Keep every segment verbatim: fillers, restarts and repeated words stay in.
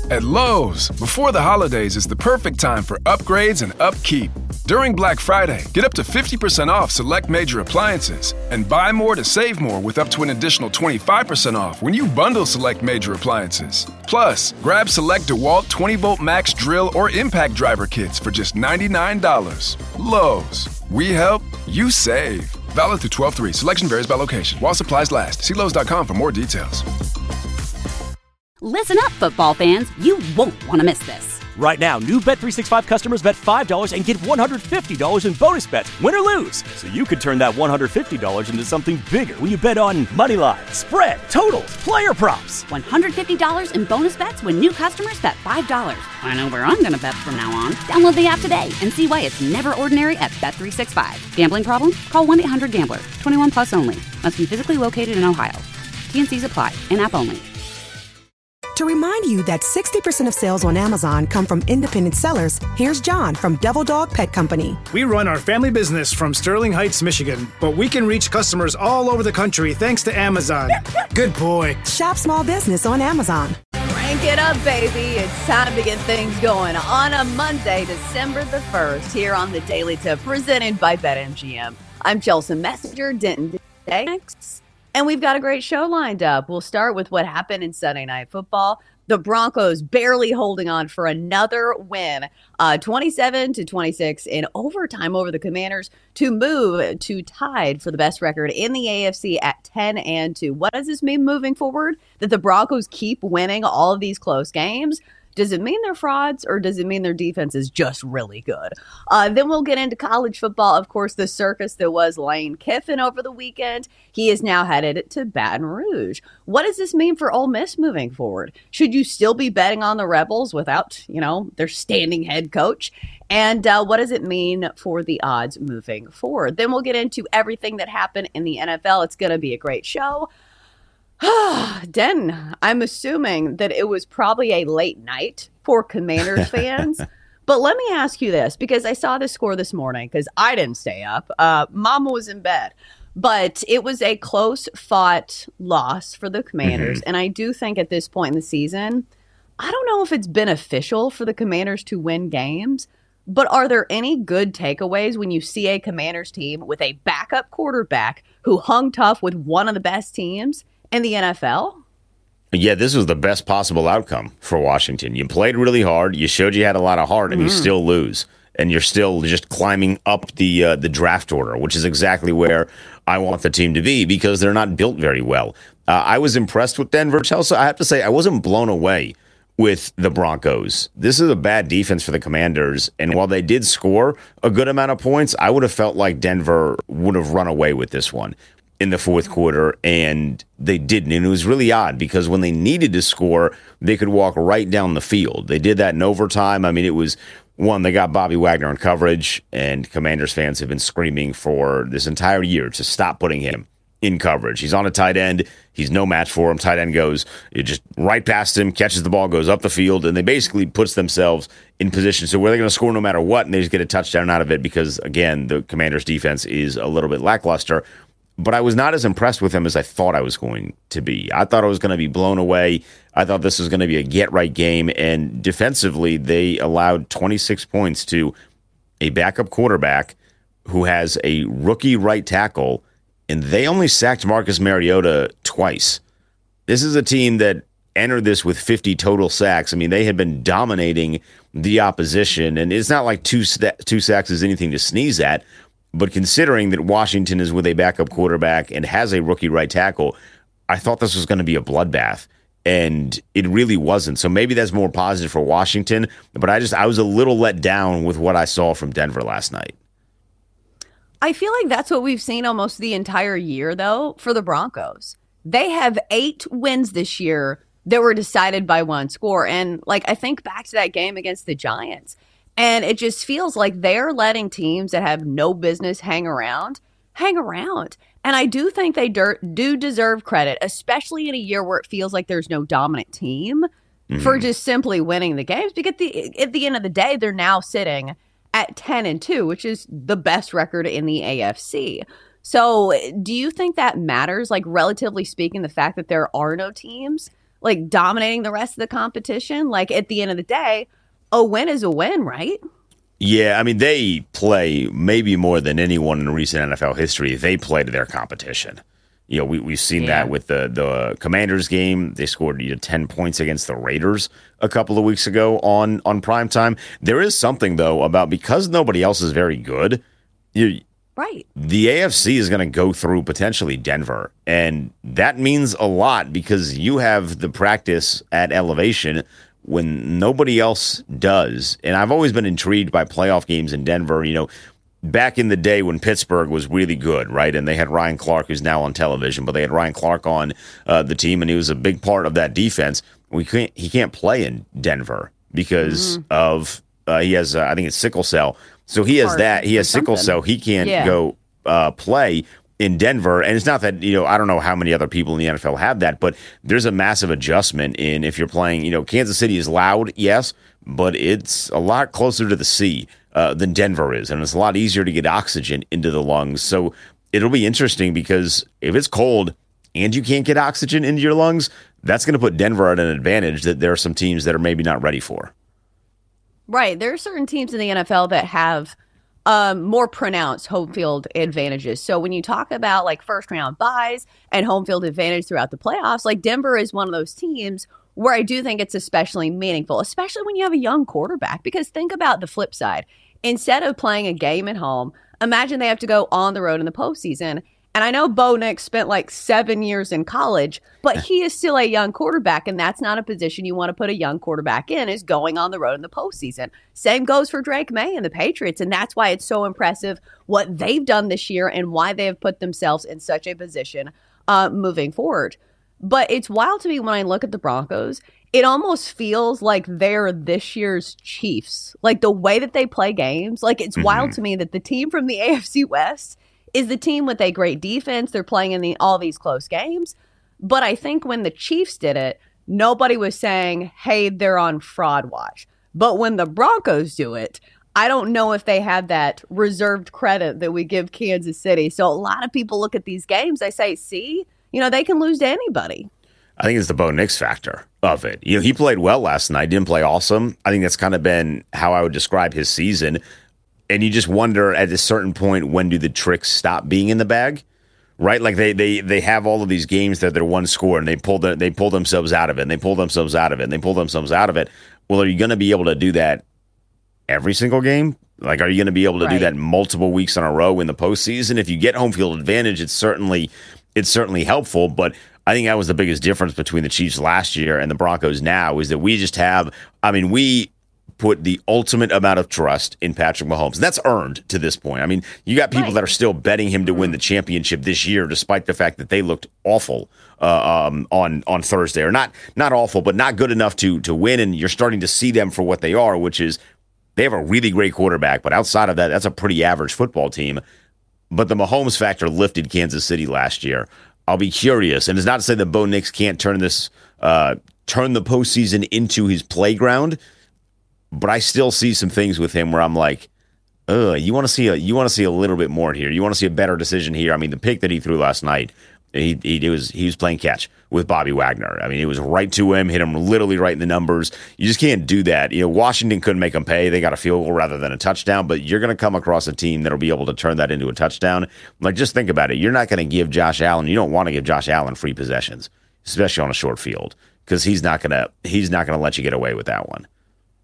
At Lowe's, before the holidays is the perfect time for upgrades and upkeep. During Black Friday, get up to fifty percent off select major appliances and buy more to save more with up to an additional twenty-five percent off when you bundle select major appliances. Plus, grab select DeWalt twenty volt max drill or impact driver kits for just ninety-nine dollars. Lowe's, we help, you save. Valid through twelve three. Selection varies by location. While supplies last. See Lowe's dot com for more details. Listen up, football fans. You won't want to miss this. Right now, new Bet three sixty-five customers bet five dollars and get one hundred fifty dollars in bonus bets, win or lose. So you could turn that one hundred fifty dollars into something bigger when you bet on money line, spread, totals, player props. one hundred fifty dollars in bonus bets when new customers bet five dollars. I know where I'm going to bet from now on. Download the app today and see why it's never ordinary at Bet three sixty-five. Gambling problem? Call one eight hundred gambler. twenty-one plus only. Must be physically located in Ohio. T N Cs apply. In-app only. To remind you that sixty percent of sales on Amazon come from independent sellers, here's John from Devil Dog Pet Company. We run our family business from Sterling Heights, Michigan, but we can reach customers all over the country thanks to Amazon. Good boy. Shop small business on Amazon. Crank it up, baby. It's time to get things going on a Monday, December the first, here on the Daily Tip, presented by BetMGM. I'm Chelsea Messenger, Denton Thanks. And we've got a great show lined up. We'll start with what happened in Sunday Night Football. The Broncos barely holding on for another win, uh, twenty-seven to twenty-six in overtime over the Commanders to move to tied for the best record in the A F C at ten and two. What does this mean moving forward? That the Broncos keep winning all of these close games? Does it mean they're frauds, or does it mean their defense is just really good? Uh, then we'll get into college football. Of course, the circus that was Lane Kiffin over the weekend. He is now headed to Baton Rouge. What does this mean for Ole Miss moving forward? Should you still be betting on the Rebels without, you know, their standing head coach? And uh, what does it mean for the odds moving forward? Then we'll get into everything that happened in the N F L. It's going to be a great show. Den, I'm assuming that it was probably a late night for Commanders fans. But let me ask you this, because I saw the score this morning, because I didn't stay up. Uh, Mama was in bed. But it was a close-fought loss for the Commanders. Mm-hmm. And I do think at this point in the season, I don't know if it's beneficial for the Commanders to win games. But are there any good takeaways when you see a Commanders team with a backup quarterback who hung tough with one of the best teams in the N F L? Yeah, this was the best possible outcome for Washington. You played really hard. You showed you had a lot of heart, and mm-hmm. you still lose. And you're still just climbing up the uh, the draft order, which is exactly where I want the team to be, because they're not built very well. Uh, I was impressed with Denver. Chelsea, I have to say, I wasn't blown away with the Broncos. This is a bad defense for the Commanders, and while they did score a good amount of points, I would have felt like Denver would have run away with this one in the fourth quarter, and they didn't. And it was really odd, because when they needed to score, they could walk right down the field. They did that in overtime. I mean, it was, one, they got Bobby Wagner in coverage, and Commanders fans have been screaming for this entire year to stop putting him in coverage. He's on a tight end. He's no match for him. Tight end goes it just right past him, catches the ball, goes up the field, and they basically puts themselves in position so where they're going to score no matter what, and they just get a touchdown out of it because, again, the Commanders' defense is a little bit lackluster. But I was not as impressed with him as I thought I was going to be. I thought I was going to be blown away. I thought this was going to be a get-right game. And defensively, they allowed twenty-six points to a backup quarterback who has a rookie right tackle, and they only sacked Marcus Mariota twice. This is a team that entered this with fifty total sacks. I mean, they had been dominating the opposition, and it's not like two, two sacks is anything to sneeze at. But considering that Washington is with a backup quarterback and has a rookie right tackle, I thought this was going to be a bloodbath, and it really wasn't. So maybe that's more positive for Washington, but I just I was a little let down with what I saw from Denver last night. I feel like that's what we've seen almost the entire year, though, for the Broncos. They have eight wins this year that were decided by one score. And, like, I think back to that game against the Giants, and it just feels like they're letting teams that have no business hang around, hang around. And I do think they do deserve credit, especially in a year where it feels like there's no dominant team, mm-hmm. for just simply winning the games. Because at the, at the end of the day, they're now sitting at ten and two, which is the best record in the A F C. So do you think that matters? Like, relatively speaking, the fact that there are no teams like dominating the rest of the competition. Like at the end of the day, a win is a win, right? Yeah, I mean, they play maybe more than anyone in recent N F L history. They play to their competition. You know, we, we've seen yeah. that with the, the Commanders game. They scored you know, ten points against the Raiders a couple of weeks ago on, on primetime. There is something, though, about because nobody else is very good, you, right. the A F C is going to go through potentially Denver. And that means a lot because you have the practice at elevation when nobody else does. And I've always been intrigued by playoff games in Denver. You know, back in the day when Pittsburgh was really good, right? And they had Ryan Clark, who's now on television, but they had Ryan Clark on uh, the team, and he was a big part of that defense. We can't, he can't play in Denver because mm-hmm. of, uh, he has, uh, I think it's sickle cell. So he has Heart that. He has sickle cell. He can't yeah. go uh, play in Denver. And it's not that, you know, I don't know how many other people in the N F L have that, but there's a massive adjustment in if you're playing, you know, Kansas City is loud, yes, but it's a lot closer to the sea uh, than Denver is. And it's a lot easier to get oxygen into the lungs. So it'll be interesting because if it's cold and you can't get oxygen into your lungs, that's going to put Denver at an advantage that there are some teams that are maybe not ready for. Right. There are certain teams in the N F L that have um, more pronounced home field advantages. So when you talk about like first round buys and home field advantage throughout the playoffs, like Denver is one of those teams where I do think it's especially meaningful, especially when you have a young quarterback. Because think about the flip side. Instead of playing a game at home, imagine they have to go on the road in the postseason. And I know Bo Nix spent like seven years in college, but he is still a young quarterback, and that's not a position you want to put a young quarterback in, is going on the road in the postseason. Same goes for Drake May and the Patriots, and that's why it's so impressive what they've done this year and why they have put themselves in such a position uh, moving forward. But it's wild to me when I look at the Broncos. It almost feels like they're this year's Chiefs. Like the way that they play games, like it's mm-hmm. wild to me that the team from the A F C West is the team with a great defense. They're playing in the, all these close games. But I think when the Chiefs did it, nobody was saying, hey, they're on fraud watch. But when the Broncos do it, I don't know if they have that reserved credit that we give Kansas City. So a lot of people look at these games, they say, see, you know, they can lose to anybody. I think it's the Bo Nix factor of it. You know, he played well last night, didn't play awesome. I think that's kind of been how I would describe his season. And you just wonder at a certain point, when do the tricks stop being in the bag, right? Like they they they have all of these games that they're one score and they pull the, they pull themselves out of it and they pull themselves out of it and they pull themselves out of it. Well, are you going to be able to do that every single game? Like, are you going to be able to right. do that multiple weeks in a row in the postseason? If you get home field advantage, it's certainly it's certainly helpful. But I think that was the biggest difference between the Chiefs last year and the Broncos now is that we just have, I mean, we put the ultimate amount of trust in Patrick Mahomes. That's earned to this point. I mean, you got people right. that are still betting him to win the championship this year, despite the fact that they looked awful uh, um, on on Thursday, or not not awful, but not good enough to to win. And you're starting to see them for what they are, which is they have a really great quarterback, but outside of that, that's a pretty average football team. But the Mahomes factor lifted Kansas City last year. I'll be curious, and it's not to say that Bo Nix can't turn this uh, turn the postseason into his playground. But I still see some things with him where I'm like, "Ugh, you want to see a you want to see a little bit more here. You want to see a better decision here." I mean, the pick that he threw last night, he he was he was playing catch with Bobby Wagner. I mean, it was right to him, hit him literally right in the numbers. You just can't do that. You know, Washington couldn't make him pay. They got a field goal rather than a touchdown. But you're going to come across a team that'll be able to turn that into a touchdown. Like, just think about it. You're not going to give Josh Allen. You don't want to give Josh Allen free possessions, especially on a short field, because he's not gonna he's not gonna let you get away with that one.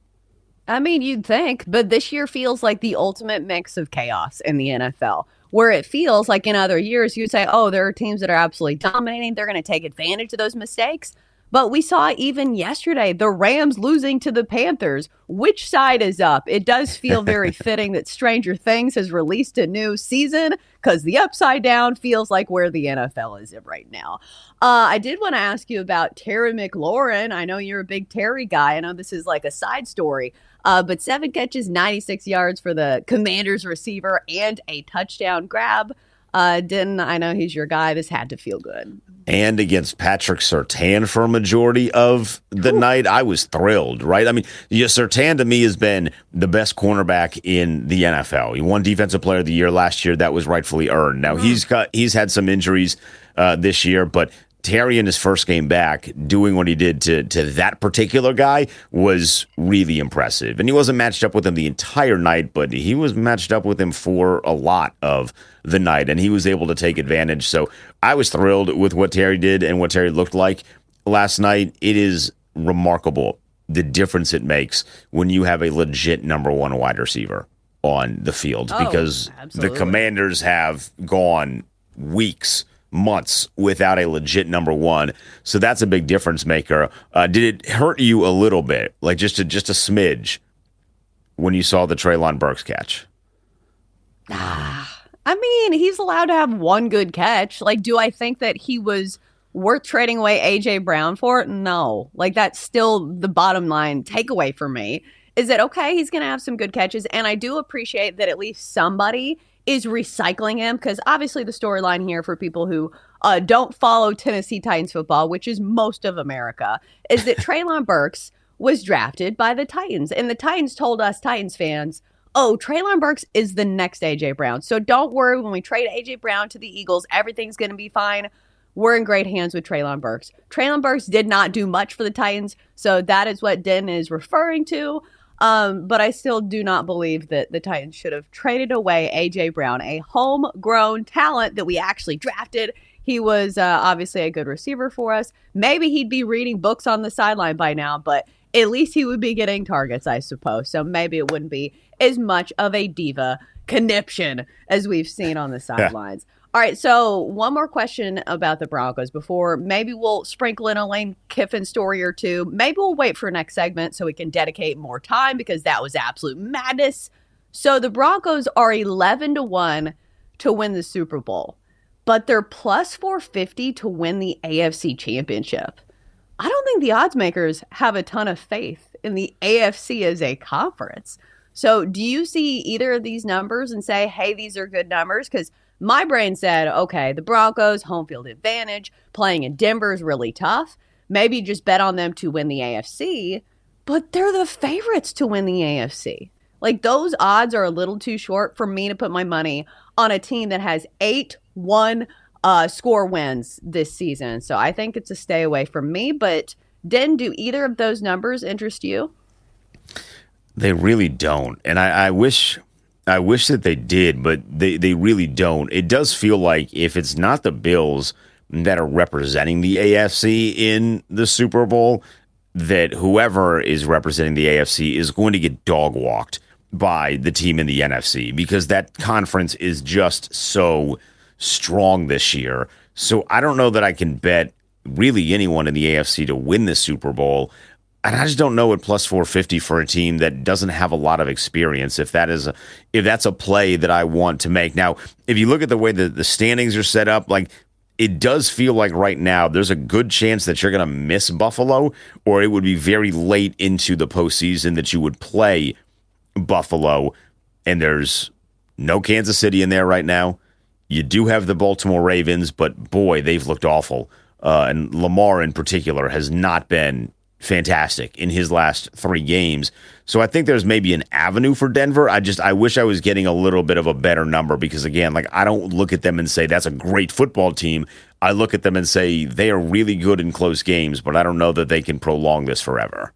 I mean, you'd think, but this year feels like the ultimate mix of chaos in the N F L, where it feels like in other years you'd say, oh, there are teams that are absolutely dominating. They're going to take advantage of those mistakes. But we saw even yesterday, the Rams losing to the Panthers. Which side is up? It does feel very fitting that Stranger Things has released a new season, because the upside down feels like where the N F L is right now. Uh, I did want to ask you about Terry McLaurin. I know you're a big Terry guy. I know this is like a side story. Uh, but seven catches, ninety-six yards for the Commanders receiver and a touchdown grab. Uh, Denton, I know he's your guy. This had to feel good. And against Patrick Surtain for a majority of the Ooh. night, I was thrilled, right? I mean, yeah, Surtain to me has been the best cornerback in the N F L. He won Defensive Player of the Year last year. That was rightfully earned. Now, mm. he's got he's had some injuries uh, this year, but Terry in his first game back doing what he did to, to that particular guy was really impressive. And he wasn't matched up with him the entire night, but he was matched up with him for a lot of the night, and he was able to take advantage. So I was thrilled with what Terry did and what Terry looked like last night. It is remarkable the difference it makes when you have a legit number one wide receiver on the field, oh, because absolutely. the Commanders have gone weeks, months without a legit number one. So that's a big difference maker. Uh, did it hurt you a little bit, like just a, just a smidge, when you saw the Treylon Burks catch? Ah, I mean, he's allowed to have one good catch. Like, do I think that he was worth trading away A J Brown for? No. Like, that's still the bottom line takeaway for me. Is that, okay, he's going to have some good catches, and I do appreciate that at least somebody is recycling him, because obviously the storyline here for people who uh, don't follow Tennessee Titans football, which is most of America, is that Treylon Burks was drafted by the Titans, and the Titans told us Titans fans, oh, Treylon Burks is the next A J Brown, so don't worry, when we trade A J Brown to the Eagles, everything's going to be fine. We're in great hands with Treylon Burks. Treylon Burks did not do much for the Titans, so that is what Den is referring to. Um, but I still do not believe that the Titans should have traded away A J Brown, a homegrown talent that we actually drafted. He was uh, obviously a good receiver for us. Maybe he'd be reading books on the sideline by now, but at least he would be getting targets, I suppose. So maybe it wouldn't be as much of a diva conniption as we've seen on the sidelines. Yeah. All right, so one more question about the Broncos before maybe we'll sprinkle in a Lane Kiffin story or two. Maybe we'll wait for next segment so we can dedicate more time, because that was absolute madness. So the Broncos are eleven to one to win the Super Bowl, but they're plus four fifty to win the A F C Championship. I don't think the odds makers have a ton of faith in the A F C as a conference. So do you see either of these numbers and say, hey, these are good numbers? Because my brain said, okay, the Broncos, home field advantage, playing in Denver is really tough. Maybe just bet on them to win the A F C, but they're the favorites to win the A F C. Like, those odds are a little too short for me to put my money on a team that has eight one uh, score wins this season. So I think it's a stay away from me. But Den, do either of those numbers interest you? They really don't. And I, I wish... I wish that they did, but they, they really don't. It does feel like if it's not the Bills that are representing the A F C in the Super Bowl, that whoever is representing the A F C is going to get dog walked by the team in the N F C, because that conference is just so strong this year. So I don't know that I can bet really anyone in the A F C to win the Super Bowl. And I just don't know at plus four fifty for a team that doesn't have a lot of experience, if that is a, if that's a play that I want to make. Now, if you look at the way that the standings are set up, like, it does feel like right now there's a good chance that you're going to miss Buffalo, or it would be very late into the postseason that you would play Buffalo. And there's no Kansas City in there right now. You do have the Baltimore Ravens, but boy, they've looked awful. Uh, and Lamar in particular has not been fantastic in his last three games. So I think there's maybe an avenue for Denver. I just, I wish I was getting a little bit of a better number, because again, like, I don't look at them and say that's a great football team. I look at them and say they are really good in close games, but I don't know that they can prolong this forever.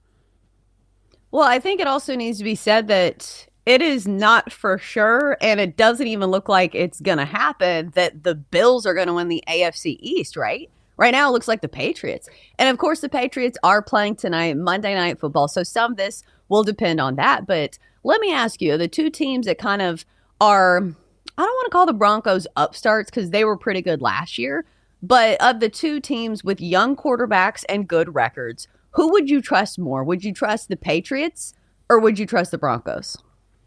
Well, I think it also needs to be said that it is not for sure, and it doesn't even look like it's going to happen, that the Bills are going to win the A F C East, right? Right now, it looks like the Patriots. And of course, the Patriots are playing tonight, Monday Night Football. So some of this will depend on that. But let me ask you, the two teams that kind of are, I don't want to call the Broncos upstarts, because they were pretty good last year. But of the two teams with young quarterbacks and good records, who would you trust more? Would you trust the Patriots or would you trust the Broncos?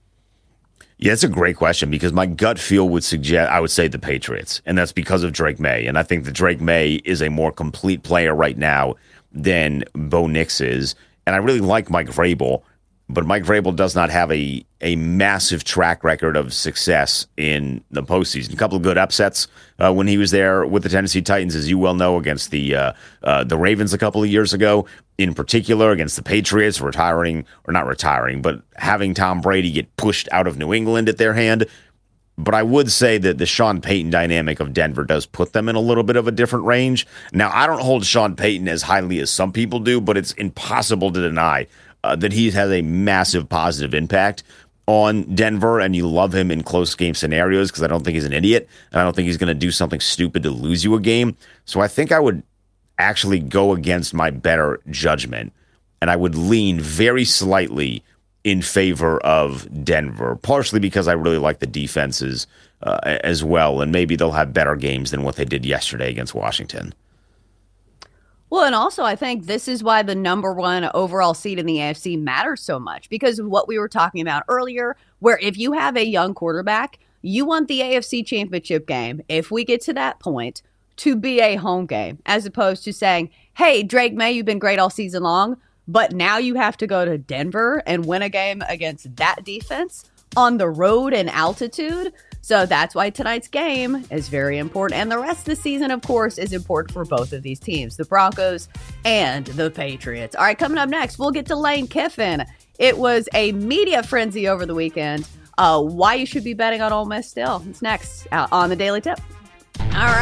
Yeah, it's a great question, because my gut feel would suggest I would say the Patriots, and that's because of Drake May. And I think that Drake May is a more complete player right now than Bo Nix is. And I really like Mike Vrabel, but Mike Vrabel does not have a, a massive track record of success in the postseason. A couple of good upsets uh, when he was there with the Tennessee Titans, as you well know, against the uh, uh, the Ravens a couple of years ago. In particular, against the Patriots, retiring, or not retiring, but having Tom Brady get pushed out of New England at their hand. But I would say that the Sean Payton dynamic of Denver does put them in a little bit of a different range. Now, I don't hold Sean Payton as highly as some people do, but it's impossible to deny uh, that he has a massive positive impact on Denver, and you love him in close game scenarios because I don't think he's an idiot, and I don't think he's going to do something stupid to lose you a game. So I think I would actually go against my better judgment, and I would lean very slightly in favor of Denver, partially because I really like the defenses uh, as well, and maybe they'll have better games than what they did yesterday against Washington. Well, and also I think this is why the number one overall seed in the A F C matters so much, because of what we were talking about earlier, where if you have a young quarterback, you want the A F C championship game, if we get to that point, to be a home game, as opposed to saying, hey, Drake May, you've been great all season long, but now you have to go to Denver and win a game against that defense on the road and altitude. So that's why tonight's game is very important. And the rest of the season, of course, is important for both of these teams, the Broncos and the Patriots. All right, coming up next, we'll get to Lane Kiffin. It was a media frenzy over the weekend. Uh, why you should be betting on Ole Miss still. It's next uh, on the Daily Tip. All right.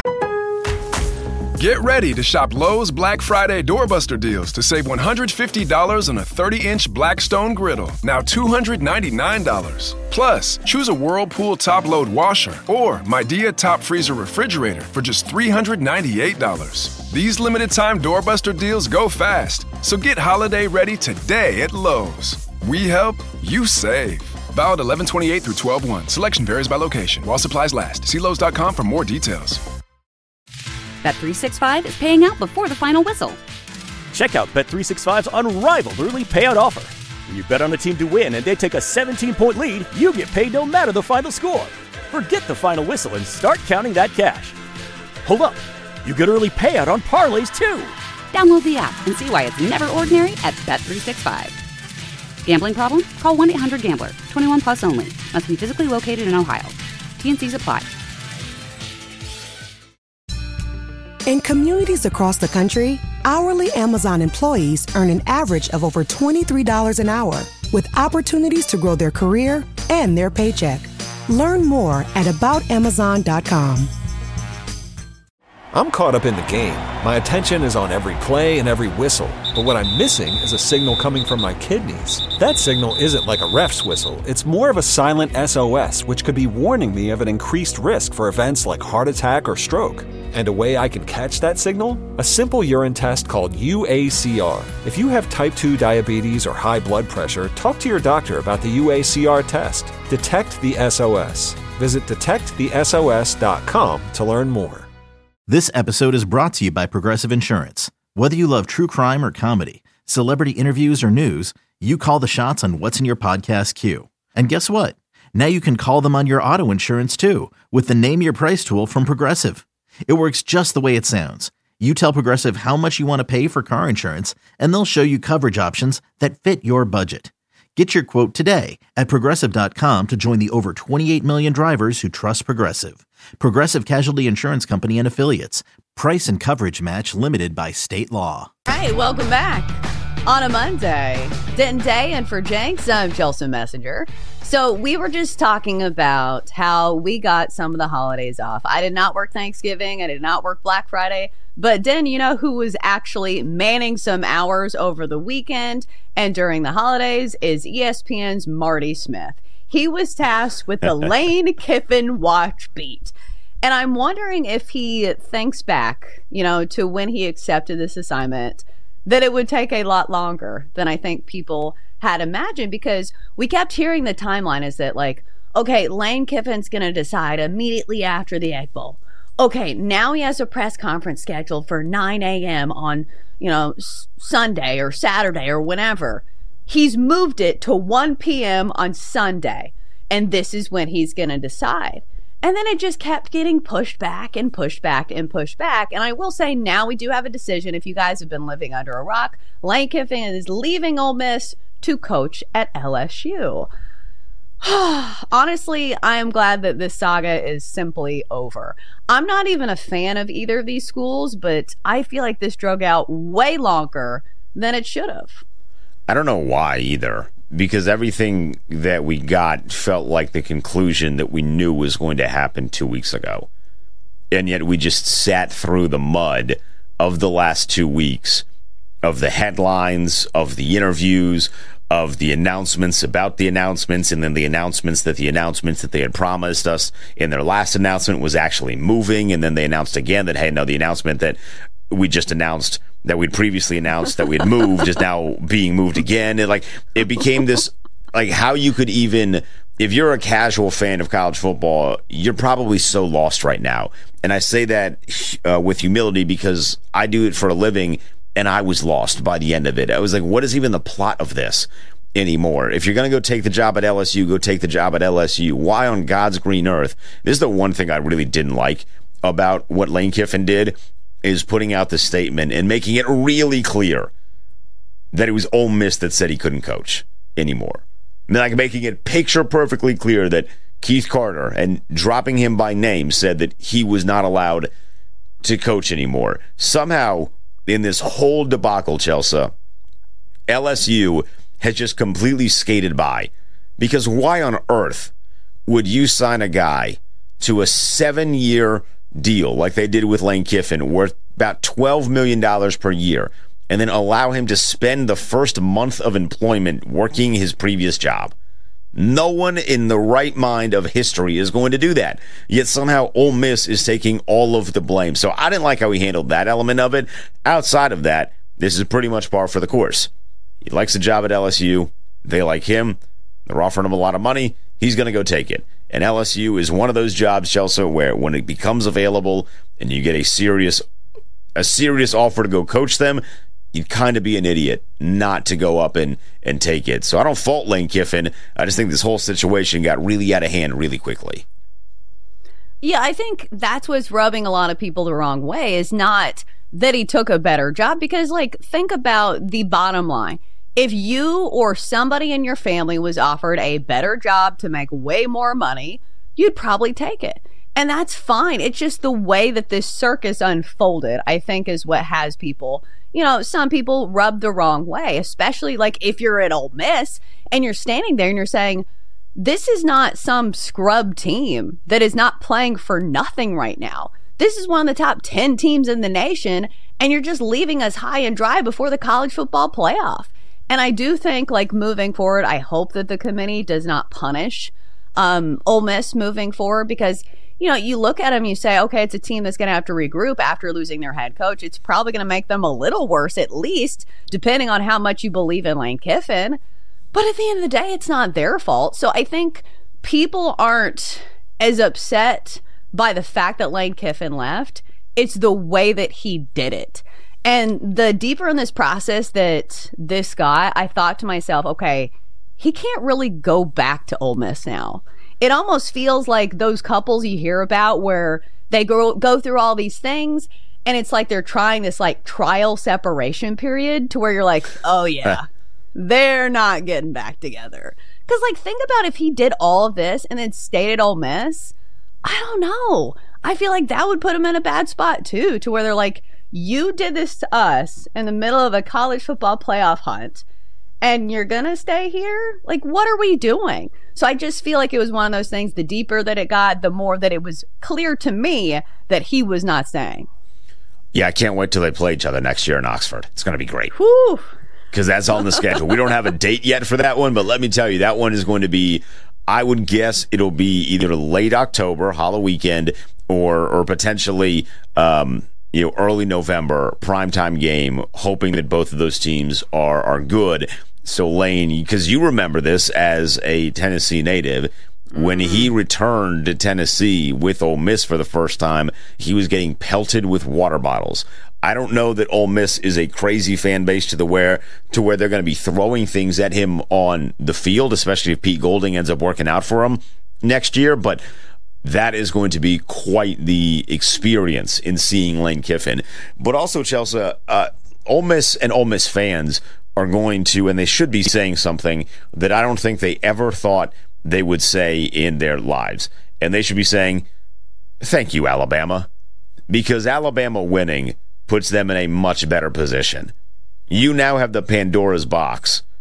Get ready to shop Lowe's Black Friday Doorbuster deals to save one hundred fifty dollars on a thirty-inch Blackstone griddle, now two hundred ninety-nine dollars. Plus, choose a Whirlpool top-load washer or Midea top freezer refrigerator for just three hundred ninety-eight dollars. These limited-time Doorbuster deals go fast, so get holiday ready today at Lowe's. We help, you save. Valid eleven twenty-eight through twelve one. Selection varies by location. While supplies last. See Lowe's dot com for more details. Bet three sixty-five is paying out before the final whistle. Check out Bet three sixty-five's unrivaled early payout offer. When you bet on a team to win and they take a seventeen-point lead, you get paid no matter the final score. Forget the final whistle and start counting that cash. Hold up. You get early payout on parlays, too. Download the app and see why it's never ordinary at Bet three sixty-five. Gambling problem? Call one eight hundred gambler. twenty-one plus only. Must be physically located in Ohio. T and C's apply. In communities across the country, hourly Amazon employees earn an average of over twenty-three dollars an hour, with opportunities to grow their career and their paycheck. Learn more at about amazon dot com. I'm caught up in the game. My attention is on every play and every whistle. But what I'm missing is a signal coming from my kidneys. That signal isn't like a ref's whistle. It's more of a silent S O S, which could be warning me of an increased risk for events like heart attack or stroke. And a way I can catch that signal? A simple urine test called U A C R. If you have type two diabetes or high blood pressure, talk to your doctor about the U A C R test. Detect the S O S. Visit detect the S O S dot com to learn more. This episode is brought to you by Progressive Insurance. Whether you love true crime or comedy, celebrity interviews or news, you call the shots on what's in your podcast queue. And guess what? Now you can call them on your auto insurance too with the Name Your Price tool from Progressive. It works just the way it sounds. You tell Progressive how much you want to pay for car insurance, and they'll show you coverage options that fit your budget. Get your quote today at Progressive dot com to join the over twenty-eight million drivers who trust Progressive. Progressive Casualty Insurance Company and Affiliates. Price and coverage match limited by state law. Hey, welcome back on a Monday. Denton Day and for Jenks, I'm Chelsea Messenger. So we were just talking about how we got some of the holidays off. I did not work Thanksgiving. I did not work Black Friday. But Den, you know who was actually manning some hours over the weekend and during the holidays is E S P N's Marty Smith. He was tasked with the Lane Kiffin watch beat. And I'm wondering if he thinks back, you know, to when he accepted this assignment, that it would take a lot longer than I think people had imagined, because we kept hearing the timeline is that, like, okay, Lane Kiffin's going to decide immediately after the Egg Bowl. Okay, now he has a press conference scheduled for nine a.m. on, you know, s- Sunday or Saturday or whenever. He's moved it to one p.m. on Sunday, and this is when he's going to decide. And then it just kept getting pushed back and pushed back and pushed back. And I will say now we do have a decision. If you guys have been living under a rock, Lane Kiffin is leaving Ole Miss to coach at L S U. Honestly, I am glad that this saga is simply over. I'm not even a fan of either of these schools, but I feel like this drug out way longer than it should have. I don't know why either. because everything that we got felt like the conclusion that we knew was going to happen two weeks ago. And yet we just sat through the mud of the last two weeks, of the headlines, of the interviews, of the announcements about the announcements, and then the announcements that the announcements that they had promised us in their last announcement was actually moving, and then they announced again that, hey, no, the announcement that we just announced, that we'd previously announced that we'd moved, is now being moved again. And like, it became this, like, how you could even, if you're a casual fan of college football, you're probably so lost right now. And I say that uh, with humility because I do it for a living, and I was lost by the end of it. I was like, what is even the plot of this anymore? If you're going to go take the job at L S U, go take the job at L S U. Why on God's green earth? This is the one thing I really didn't like about what Lane Kiffin did, is putting out the statement and making it really clear that it was Ole Miss that said he couldn't coach anymore. I mean, like, making it picture perfectly clear that Keith Carter, and dropping him by name, said that he was not allowed to coach anymore. Somehow, in this whole debacle, Chelsea, L S U has just completely skated by. Because why on earth would you sign a guy to a seven-year deal like they did with Lane Kiffin, worth about twelve million dollars per year, and then allow him to spend the first month of employment working his previous job? No one in the right mind of history is going to do that. Yet somehow Ole Miss is taking all of the blame. So I didn't like how he handled that element of it. Outside of that, this is pretty much par for the course. He likes the job at L S U. They like him. They're offering him a lot of money. He's going to go take it. And L S U is one of those jobs, Chelsea, where when it becomes available and you get a serious a serious offer to go coach them, you'd kind of be an idiot not to go up and, and take it. So I don't fault Lane Kiffin. I just think this whole situation got really out of hand really quickly. Yeah, I think that's what's rubbing a lot of people the wrong way, is not that he took a better job. Because, like, think about the bottom line. If you or somebody in your family was offered a better job to make way more money, you'd probably take it. And that's fine. It's just the way that this circus unfolded, I think, is what has people, you know, some people rub the wrong way, especially like if you're at Ole Miss and you're standing there and you're saying, this is not some scrub team that is not playing for nothing right now. This is one of the top ten teams in the nation, and you're just leaving us high and dry before the college football playoff. And I do think, like, moving forward, I hope that the committee does not punish um, Ole Miss moving forward, because, you know, you look at them, you say, okay, it's a team that's going to have to regroup after losing their head coach. It's probably going to make them a little worse, at least, depending on how much you believe in Lane Kiffin. But at the end of the day, it's not their fault. So I think people aren't as upset by the fact that Lane Kiffin left. It's the way that he did it. And the deeper in this process that this got, I thought to myself, okay, he can't really go back to Ole Miss now. It almost feels like those couples you hear about where they go go through all these things, and it's like they're trying this like trial separation period to where you're like, oh yeah, they're not getting back together. Because, like, think about if he did all of this and then stayed at Ole Miss. I don't know. I feel like that would put him in a bad spot too, to where they're like, you did this to us in the middle of a college football playoff hunt, and you're going to stay here? Like, what are we doing? So I just feel like it was one of those things, the deeper that it got, the more that it was clear to me that he was not staying. Yeah, I can't wait till they play each other next year in Oxford. It's going to be great. Whew. Because that's on the schedule. We don't have a date yet for that one, but let me tell you, that one is going to be, I would guess it'll be either late October, Halloween weekend, or or potentially um, you know, early November primetime game, hoping that both of those teams are are good. So Lane, because you remember this as a Tennessee native, when he returned to Tennessee with Ole Miss for the first time, he was getting pelted with water bottles. I don't know that Ole Miss is a crazy fan base to the where to where they're going to be throwing things at him on the field, especially if Pete Golding ends up working out for him next year, but that is going to be quite the experience in seeing Lane Kiffin. But also, Chelsea, uh, Ole Miss and Ole Miss fans are going to, and they should be saying something that I don't think they ever thought they would say in their lives. And they should be saying, thank you, Alabama. Because Alabama winning puts them in a much better position. You now have the Pandora's box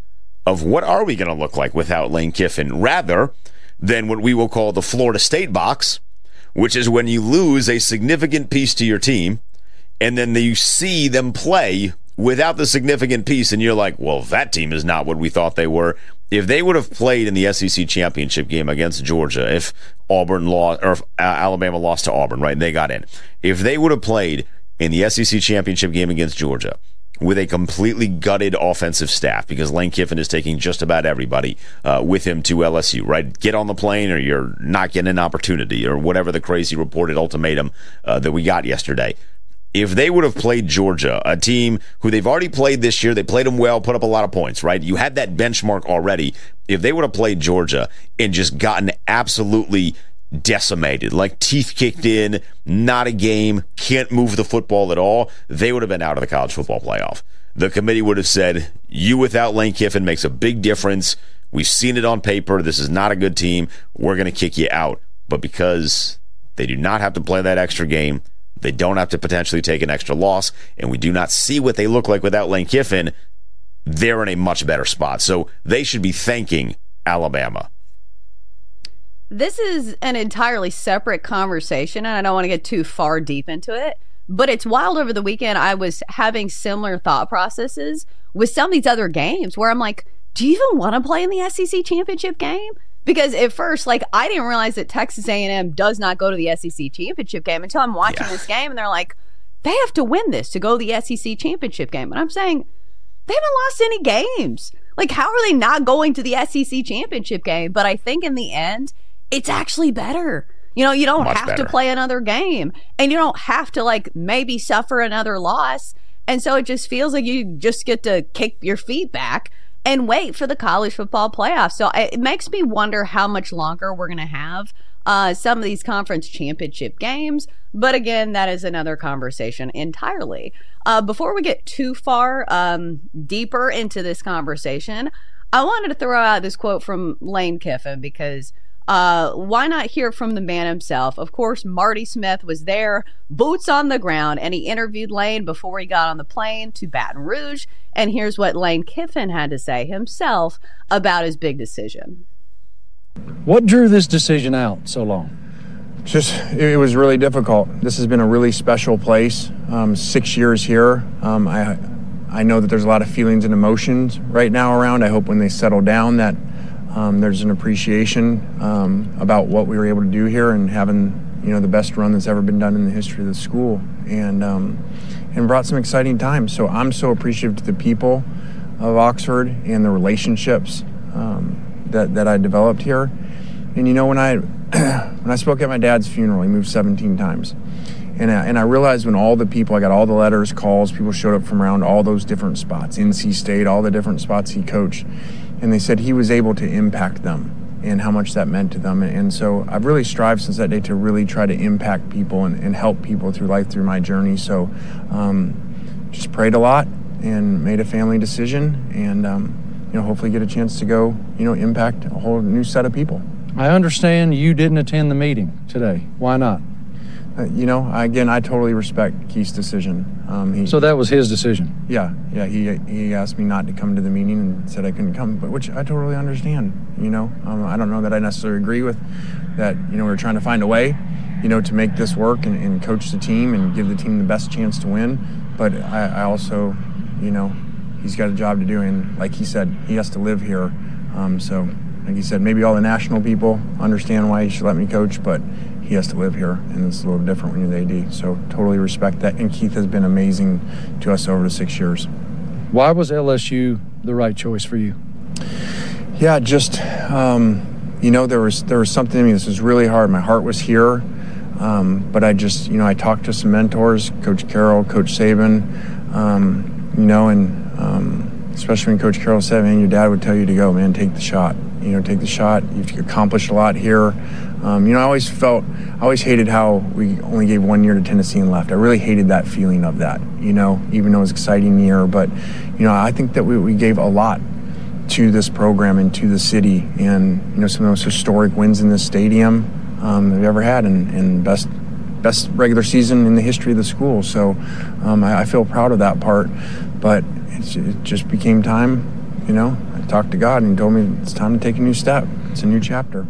of what are we going to look like without Lane Kiffin, rather than what we will call the Florida State box, which is when you lose a significant piece to your team, and then you see them play without the significant piece, and you're like, well, that team is not what we thought they were. If they would have played in the S E C championship game against Georgia, if Auburn lost, or if Alabama lost to Auburn, right, and they got in, if they would have played in the S E C championship game against Georgia with a completely gutted offensive staff, because Lane Kiffin is taking just about everybody uh, with him to L S U, right? Get on the plane or you're not getting an opportunity, or whatever the crazy reported ultimatum uh, that we got yesterday. If they would have played Georgia, a team who they've already played this year, they played them well, put up a lot of points, right? You had that benchmark already. If they would have played Georgia and just gotten absolutely decimated, like teeth kicked in, not a game, can't move the football at all, they would have been out of the college football playoff. The committee would have said, you without Lane Kiffin makes a big difference. We've seen it on paper. This is not a good team. We're going to kick you out. But because they do not have to play that extra game, they don't have to potentially take an extra loss, and we do not see what they look like without Lane Kiffin, they're in a much better spot. So they should be thanking Alabama. This is an entirely separate conversation, and I don't want to get too far deep into it, but it's wild. Over the weekend, I was having similar thought processes with some of these other games where I'm like, do you even want to play in the S E C championship game? Because at first, like, I didn't realize that Texas A and M does not go to the S E C championship game until I'm watching yeah. this game, and they're like, they have to win this to go to the S E C championship game. And I'm saying, they haven't lost any games. Like, how are they not going to the S E C championship game? But I think in the end, it's actually better. You know, you don't Much have better. to play another game, and you don't have to, like, maybe suffer another loss. And so it just feels like you just get to kick your feet back and wait for the college football playoffs. So it makes me wonder how much longer we're going to have uh, some of these conference championship games. But again, that is another conversation entirely. Uh, before we get too far um, deeper into this conversation, I wanted to throw out this quote from Lane Kiffin, because uh, why not hear from the man himself? Of course, Marty Smith was there, boots on the ground, and he interviewed Lane before he got on the plane to Baton Rouge. And here's what Lane Kiffin had to say himself about his big decision. What drew this decision out so long? Just, it was really difficult. This has been a really special place. Um, six years here. Um, I, I know that there's a lot of feelings and emotions right now around. I hope when they settle down that um, there's an appreciation um, about what we were able to do here, and having, you know, the best run that's ever been done in the history of the school. And um, and brought some exciting times. So I'm so appreciative to the people of Oxford and the relationships um, that, that I developed here. And, you know, when I when I spoke at my dad's funeral, he moved seventeen times. And I, and I realized when all the people, I got all the letters, calls, people showed up from around all those different spots, N C State, all the different spots he coached. And they said he was able to impact them and how much that meant to them. And so I've really strived since that day to really try to impact people and, and help people through life, through my journey. So um, just prayed a lot and made a family decision, and um, you know, hopefully get a chance to go, you know, impact a whole new set of people. I understand you didn't attend the meeting today. Why not? Uh, you know, again, I totally respect Keith's decision. Um, he, so that was his decision? Yeah, yeah. He he asked me not to come to the meeting and said I couldn't come, but which I totally understand. You know, um, I don't know that I necessarily agree with that. You know, we're trying to find a way, you know, to make this work and, and coach the team and give the team the best chance to win. But I, I also, you know, he's got a job to do, and like he said, he has to live here. Um, so, like he said, maybe all the national people understand why he should let me coach, but he has to live here, and it's a little different when you're the A D. So totally respect that. And Keith has been amazing to us over the six years. Why was L S U the right choice for you? Yeah, just, um, you know, there was there was something in me. This was really hard. My heart was here. Um, but I just, you know, I talked to some mentors, Coach Carroll, Coach Saban, um, you know, and um, especially when Coach Carroll said, man, your dad would tell you to go, man, take the shot. You know, take the shot. You've accomplished a lot here. Um, you know, I always felt, I always hated how we only gave one year to Tennessee and left. I really hated that feeling of that, you know, even though it was an exciting year. But, you know, I think that we, we gave a lot to this program and to the city, and, you know, some of the most historic wins in this stadium um, that we've ever had, and, and best best regular season in the history of the school. So um, I, I feel proud of that part. But it's, it just became time, you know, I talked to God and he told me it's time to take a new step. It's a new chapter.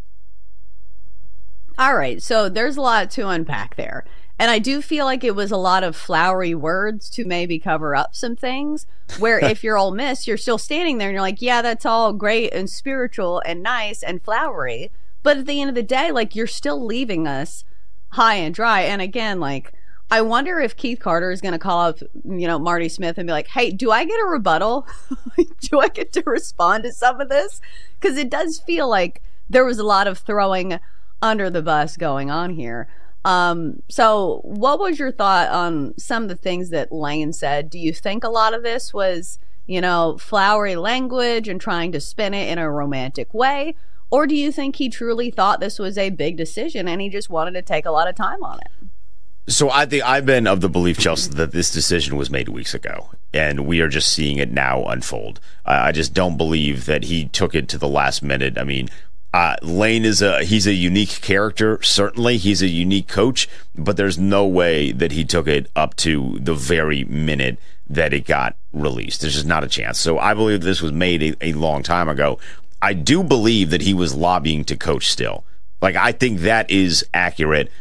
All right, so there's a lot to unpack there. And I do feel like it was a lot of flowery words to maybe cover up some things, where if you're Ole Miss, you're still standing there and you're like, yeah, that's all great and spiritual and nice and flowery. But at the end of the day, like, you're still leaving us high and dry. And again, like, I wonder if Keith Carter is going to call up, you know, Marty Smith and be like, hey, do I get a rebuttal? Do I get to respond to some of this? Because it does feel like there was a lot of throwing under the bus going on here. Um, so what was your thought on some of the things that Lane said? Do you think a lot of this was, you know, flowery language and trying to spin it in a romantic way? Or do you think he truly thought this was a big decision and he just wanted to take a lot of time on it? So I think I've been of the belief, Chelsea, that this decision was made weeks ago, and we are just seeing it now unfold. I just don't believe that he took it to the last minute. I mean, Uh, Lane is a he's a unique character. Certainly, he's a unique coach, but there's no way that he took it up to the very minute that it got released. There's just not a chance. So I believe this was made a, a long time ago. I do believe that he was lobbying to coach still. Like, I think that is accurate.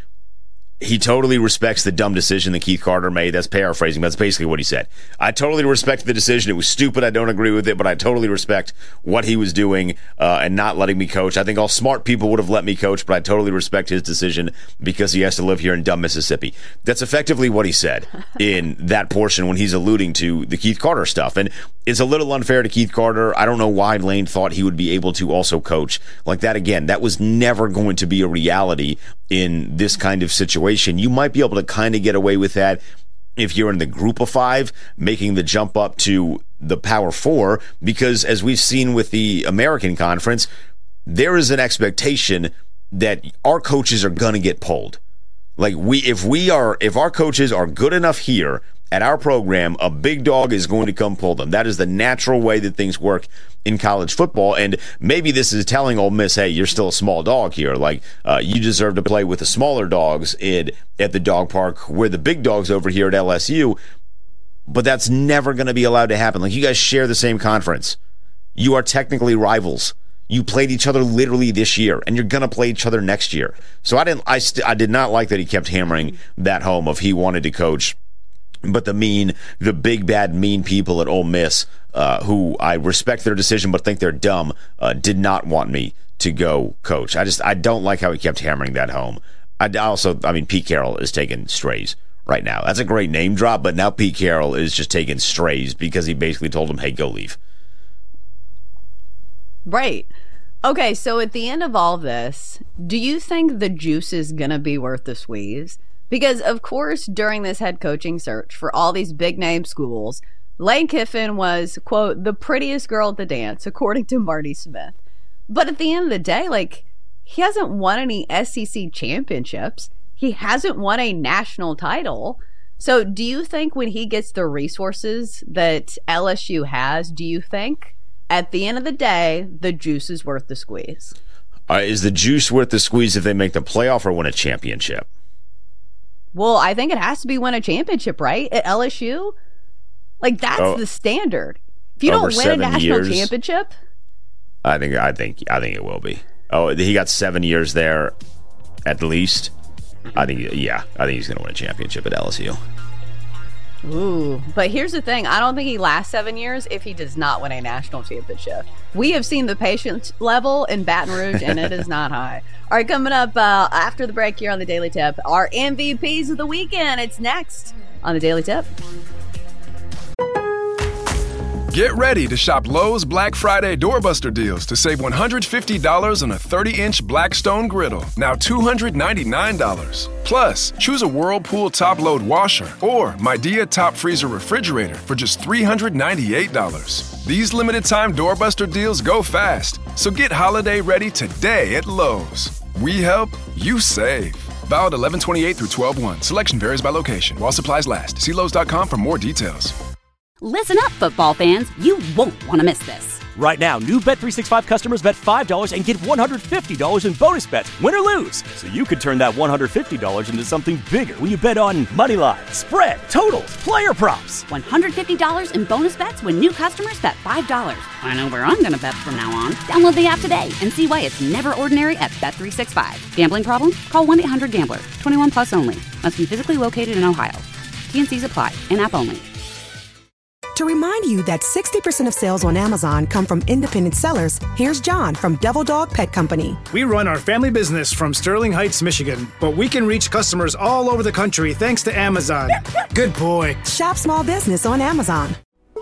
He totally respects the dumb decision that Keith Carter made. That's paraphrasing, but that's basically what he said. I totally respect the decision. It was stupid. I don't agree with it, but I totally respect what he was doing uh, and not letting me coach. I think all smart people would have let me coach, but I totally respect his decision because he has to live here in dumb Mississippi. That's effectively what he said in that portion when he's alluding to the Keith Carter stuff. And it's a little unfair to Keith Carter. I don't know why Lane thought he would be able to also coach like that. Again, that was never going to be a reality in this kind of situation. You might be able to kind of get away with that if you're in the group of five, making the jump up to the Power Four, because as we've seen with the American Conference, there is an expectation that our coaches are going to get pulled. Like, we, if we are, if our coaches are good enough here at our program, a big dog is going to come pull them. That is the natural way that things work in college football. And maybe this is telling Ole Miss, hey, you're still a small dog here. Like, uh, you deserve to play with the smaller dogs in, at the dog park. We're the big dogs over here at L S U. But that's never going to be allowed to happen. Like, you guys share the same conference. You are technically rivals. You played each other literally this year, and you're going to play each other next year. So I didn't. I, st- I did not like that he kept hammering that home of he wanted to coach. But the mean, the big, bad, mean people at Ole Miss, uh, who I respect their decision but think they're dumb, uh, did not want me to go coach. I just, I don't like how he kept hammering that home. I also, I mean, Pete Carroll is taking strays right now. That's a great name drop, but now Pete Carroll is just taking strays because he basically told him, hey, go leave. Right. Okay, so at the end of all this, do you think the juice is going to be worth the squeeze? Because, of course, during this head coaching search for all these big-name schools, Lane Kiffin was, quote, the prettiest girl at the dance, according to Marty Smith. But at the end of the day, like, he hasn't won any S E C championships. He hasn't won a national title. So do you think when he gets the resources that L S U has, do you think at the end of the day, the juice is worth the squeeze? Uh, is the juice worth the squeeze if they make the playoff or win a championship? Well, I think it has to be win a championship, right? At L S U? Like, that's oh, the standard. If you don't win a national years, championship, I think I think I think it will be. Oh, he got seven years there at least. I think yeah, I think he's going to win a championship at L S U. Ooh, but here's the thing. I don't think he lasts seven years if he does not win a national championship. We have seen the patience level in Baton Rouge, and it is not high. All right, coming up uh, after the break here on the Daily Tip, our M V Ps of the weekend. It's next on the Daily Tip. Get ready to shop Lowe's Black Friday Doorbuster deals to save one hundred fifty dollars on a thirty-inch Blackstone griddle, now two hundred ninety-nine dollars. Plus, choose a Whirlpool top-load washer or Midea top freezer refrigerator for just three hundred ninety-eight dollars. These limited-time Doorbuster deals go fast, so get holiday ready today at Lowe's. We help, you save. Valid eleven twenty-eight through twelve one. Selection varies by location. While supplies last. See Lowe's dot com for more details. Listen up, football fans. You won't want to miss this. Right now, new Bet three sixty-five customers bet five dollars and get one hundred fifty dollars in bonus bets, win or lose. So you could turn that one hundred fifty dollars into something bigger when you bet on money line, spread, totals, player props. one hundred fifty dollars in bonus bets when new customers bet five dollars. I know where I'm going to bet from now on. Download the app today and see why it's never ordinary at Bet three sixty-five. Gambling problem? Call one eight hundred gambler. twenty-one plus only. Must be physically located in Ohio. T N Cs apply. In-app only. To remind you that sixty percent of sales on Amazon come from independent sellers, here's John from Devil Dog Pet Company. We run our family business from Sterling Heights, Michigan, but we can reach customers all over the country thanks to Amazon. Good boy. Shop small business on Amazon.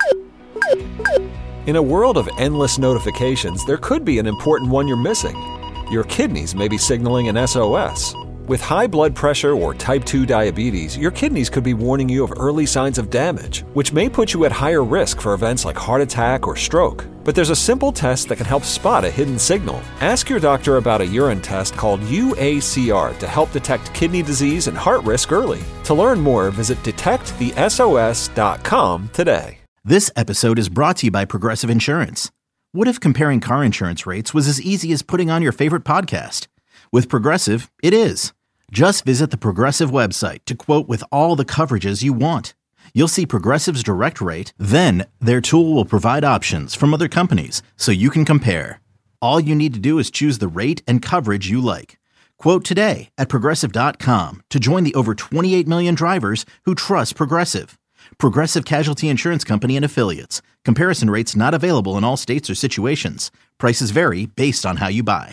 In a world of endless notifications, there could be an important one you're missing. Your kidneys may be signaling an S O S. With high blood pressure or type two diabetes, your kidneys could be warning you of early signs of damage, which may put you at higher risk for events like heart attack or stroke. But there's a simple test that can help spot a hidden signal. Ask your doctor about a urine test called U A C R to help detect kidney disease and heart risk early. To learn more, visit detect the S O S dot com today. This episode is brought to you by Progressive Insurance. What if comparing car insurance rates was as easy as putting on your favorite podcast? With Progressive, it is. Just visit the Progressive website to quote with all the coverages you want. You'll see Progressive's direct rate, then their tool will provide options from other companies so you can compare. All you need to do is choose the rate and coverage you like. Quote today at Progressive dot com to join the over twenty-eight million drivers who trust Progressive. Progressive Casualty Insurance Company and Affiliates. Comparison rates not available in all states or situations. Prices vary based on how you buy.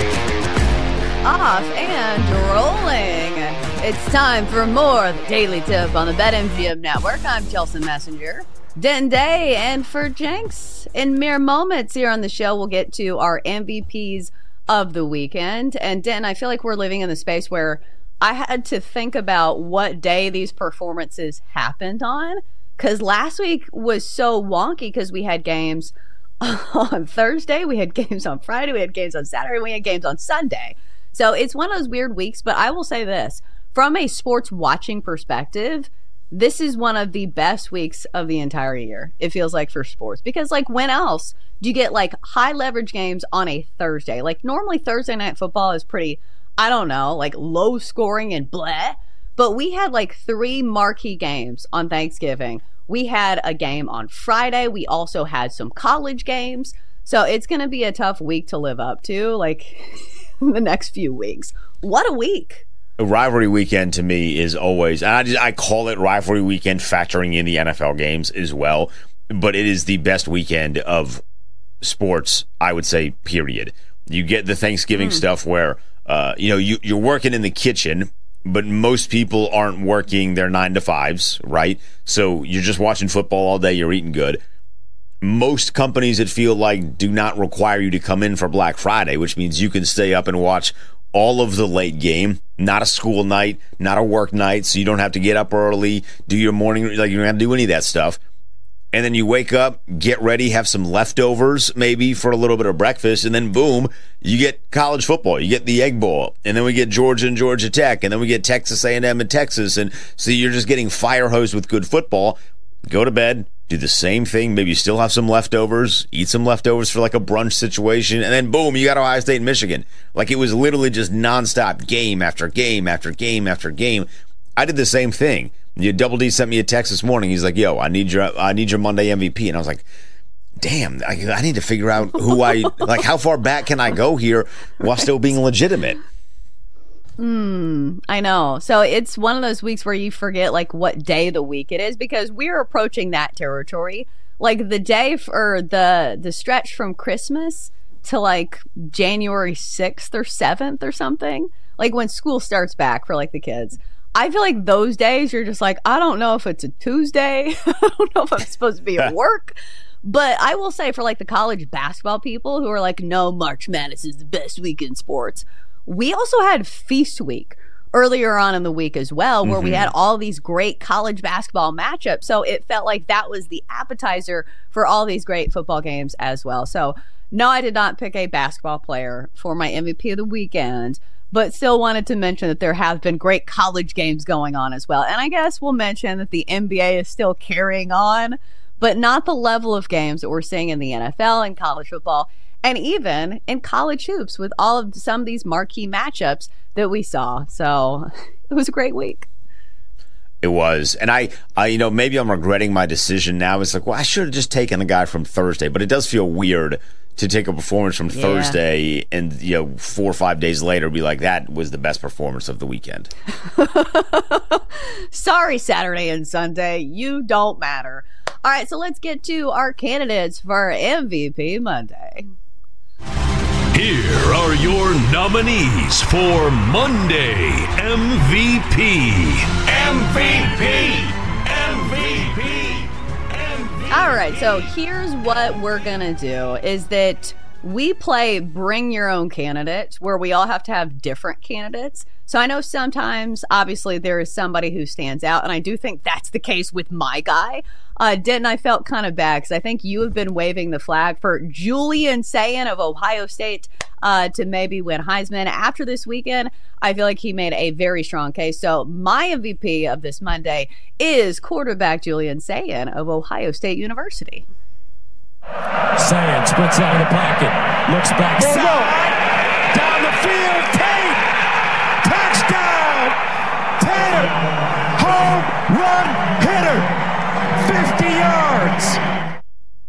Off and rolling. It's time for more of the Daily Tip on the BetMGM Network. I'm Chelsea Messenger. Den Day, and for Jenks, in mere moments here on the show, we'll get to our M V Ps of the weekend. And Den, I feel like we're living in the space where I had to think about what day these performances happened on, because last week was so wonky because we had games on Thursday, we had games on Friday, we had games on Saturday, we had games on Sunday. So it's one of those weird weeks, but I will say this, from a sports watching perspective, this is one of the best weeks of the entire year, it feels like, for sports. Because, like, when else do you get, like, high leverage games on a Thursday? Like, normally Thursday night football is pretty, I don't know, like, low scoring and bleh. But we had, like, three marquee games on Thanksgiving. We had a game on Friday. We also had some college games. So it's going to be a tough week to live up to, like, the next few weeks. What a week. A rivalry weekend to me is always, and I, just, I call it rivalry weekend factoring in the N F L games as well, but it is the best weekend of sports, I would say, period. You get the Thanksgiving mm. stuff where, uh, you know, you, you're working in the kitchen, but most people aren't working their nine to fives, right? So you're just watching football all day, you're eating good. Most companies, it feel like, do not require you to come in for Black Friday, which means you can stay up and watch all of the late game, not a school night, not a work night, so you don't have to get up early, do your morning, like you don't have to do any of that stuff. And then you wake up, get ready, have some leftovers maybe for a little bit of breakfast, and then boom, you get college football, you get the Egg Bowl, and then we get Georgia and Georgia Tech, and then we get Texas A and M and Texas, and so you're just getting fire hosed with good football. Go to bed, do the same thing, maybe you still have some leftovers, eat some leftovers for like a brunch situation, and then boom, you got Ohio State and Michigan. Like, it was literally just nonstop game after game after game after game. I did the same thing. You Double D sent me a text this morning. He's like, yo, I need your I need your Monday M V P. And I was like, damn, I, I need to figure out who I, like, how far back can I go here while still being legitimate? Hmm, I know. So it's one of those weeks where you forget, like, what day of the week it is, because we're approaching that territory. Like, the day for the the stretch from Christmas to, like, January sixth or seventh or something, like when school starts back for, like, the kids. I feel like those days you're just like, I don't know if it's a Tuesday. I don't know if I'm supposed to be at work. But I will say, for, like, the college basketball people who are like, no, March Madness is the best week in sports, we also had Feast Week earlier on in the week as well, where mm-hmm. we had all these great college basketball matchups. So it felt like that was the appetizer for all these great football games as well. So no, I did not pick a basketball player for my M V P of the weekend, but still wanted to mention that there have been great college games going on as well. And I guess we'll mention that the N B A is still carrying on, but not the level of games that we're seeing in the N F L and college football, and even in college hoops with all of some of these marquee matchups that we saw. So it was a great week. It was. And I, I, you know, maybe I'm regretting my decision now. It's like, well, I should have just taken the guy from Thursday, but it does feel weird to take a performance from yeah. Thursday and, you know, four or five days later be like, that was the best performance of the weekend. Sorry, Saturday and Sunday. You don't matter. All right, so let's get to our candidates for M V P Monday. Here are your nominees for Monday M V P. M V P! M V P! All right, so here's what we're going to do is that we play Bring Your Own Candidate, where we all have to have different candidates. So I know sometimes, obviously, there is somebody who stands out, and I do think that's the case with my guy. Uh, Denton, I felt kind of bad because I think you have been waving the flag for Julian Sayin of Ohio State uh, to maybe win Heisman. After this weekend, I feel like he made a very strong case. So my M V P of this Monday is quarterback Julian Sayin of Ohio State University. Sayin splits out of the pocket, looks backside, down the field, Tate, touchdown, Tatum, home run hitter, fifty yards.